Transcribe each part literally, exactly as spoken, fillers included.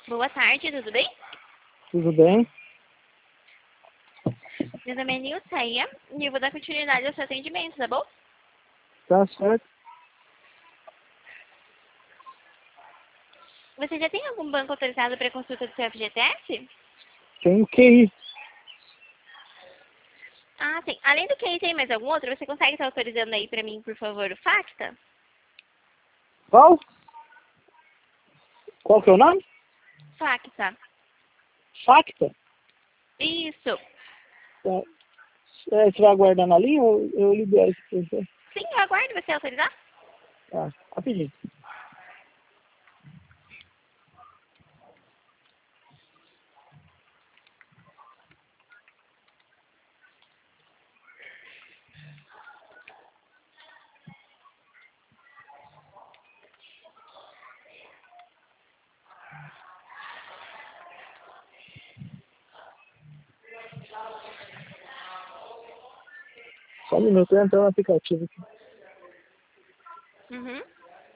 Boa tarde, tudo bem? Tudo bem? Meu nome é Nilceia e eu vou dar continuidade ao seu atendimento, tá bom? Tá certo. Você já tem algum banco autorizado para consulta do seu F G T S? Tem que ir. Ah, sim. Além do Q I, tem mais algum outro? Você consegue estar autorizando aí para mim, por favor, o Facta? Qual? Qual que é o nome? Facta. Facta? Isso. É, é, você vai aguardar na linha ou eu libero isso pra você? Sim, eu aguardo você autorizar. Tá, rapidinho. Só um minuto, eu entro no aplicativo aqui. Uhum.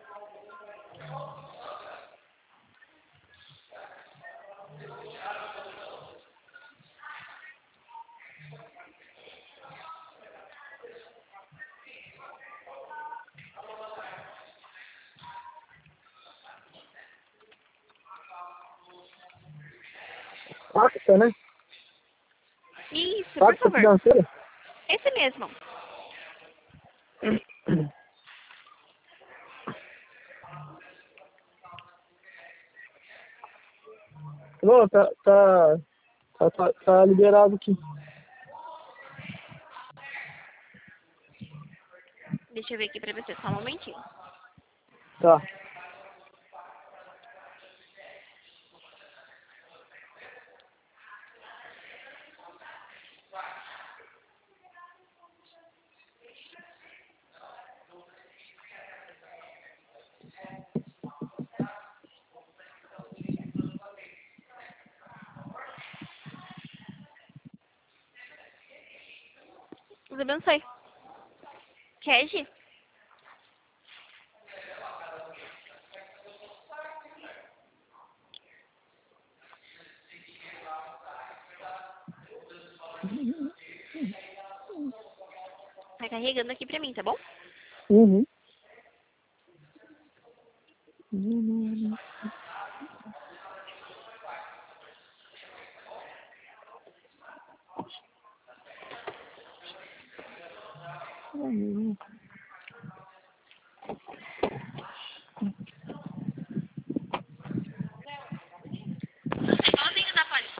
Facta, né? Isso, por Facta favor. financeira? Esse mesmo. Não, tá, tá, tá, tá, tá liberado aqui. Deixa eu ver aqui para você, só um momentinho. Tá. Deus abençoe. Regi? Tá carregando aqui pra mim, tá bom? Uhum. Uhum. Igualzinho da Poli.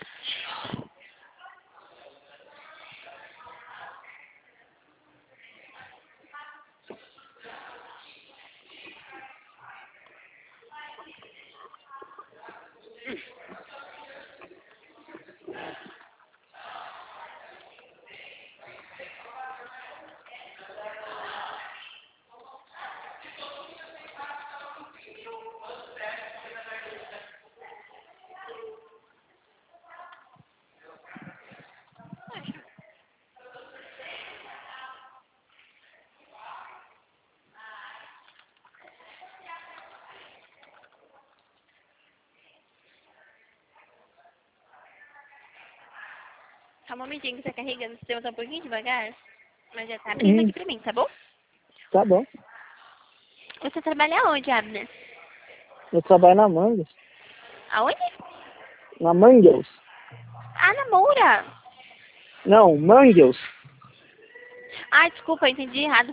Só um momentinho que tá carregando. O sistema tá um pouquinho devagar. Mas já tá abrindo Uhum. aqui pra mim, tá bom? Tá bom. Você trabalha onde, Abner? Eu trabalho na Mangas. Aonde? Na Manguels. Ah, na Moura. Não, Manguels. Ah, desculpa, eu entendi errado.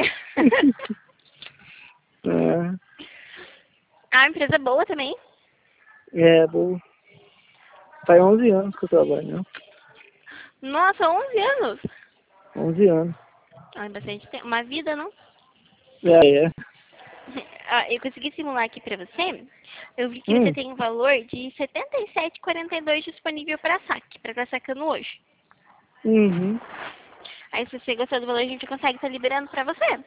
É, Ah, uma empresa boa também. é boa. Faz onze anos que eu trabalho, né? Nossa, onze anos. onze anos. Ah, bastante tempo. Uma vida, não? É, é. Ah, eu consegui simular aqui pra você. Eu vi que você Hum, tem um valor de setenta e sete e quarenta e dois disponível para saque, para estar sacando hoje. uhum. Aí, se você gostar do valor, a gente consegue estar liberando pra você.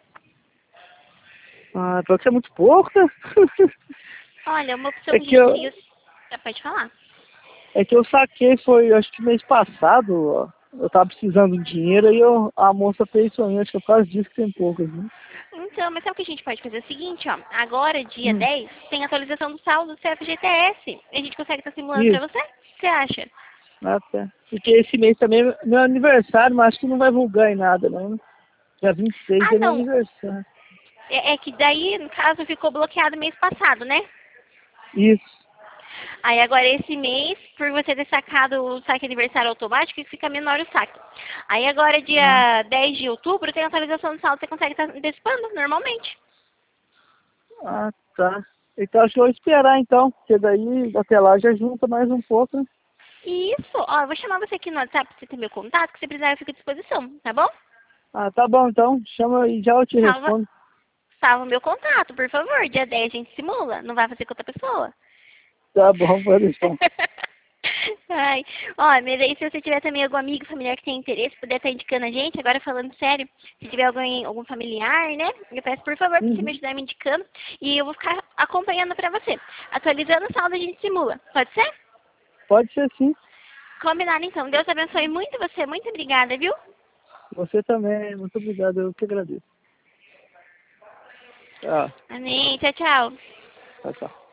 Ah, pode ser muito pouco, né? Olha, uma opção É de que eu, envio... Ah, pode falar. é que eu saquei, foi, acho que mês passado, ó. Eu tava precisando de dinheiro e eu, a moça fez isso aí, acho que é por causa disso que tem pouco, assim. Então, mas sabe o que a gente pode fazer? É o seguinte, ó. Agora, dia Hum. dez, tem atualização do saldo do C F G T S. A gente consegue estar simulando Isso. pra você? O que você acha? Ah, tá. Porque esse mês também é meu aniversário, mas acho que não vai vulgar em nada, não. Dia vinte e seis Ah, é meu não. aniversário. É, é que daí, no caso, ficou bloqueado mês passado, né? Isso. Aí agora esse mês, por você ter sacado o saque aniversário automático, fica menor o saque. Aí agora, Ah, dia dez de outubro, tem atualização do saldo, você consegue estar antecipando normalmente. ah, tá. Então acho que eu vou esperar então, porque daí até lá já junta mais um pouco, né? Isso, ó, eu vou chamar você aqui no WhatsApp pra você ter meu contato, que você precisar eu fico à disposição, tá bom? Ah, tá bom então. Chama e já eu te Salva, respondo. salva meu contato, por favor. Dia dez a gente simula, não vai fazer com outra pessoa. Tá bom, pode deixar. Ai, ó, mas aí se você tiver também algum amigo, familiar que tem interesse, puder estar indicando a gente, agora falando sério, se tiver alguém, algum familiar, né, eu peço por favor pra você me Uhum. ajudar me indicando e eu vou ficar acompanhando pra você. Atualizando o saldo a gente simula, pode ser? Pode ser sim. Combinado então. Deus abençoe muito você, muito obrigada, viu? Você também. Muito obrigado, eu que agradeço. Tchau. Amém, tchau, tchau. Tchau, tchau.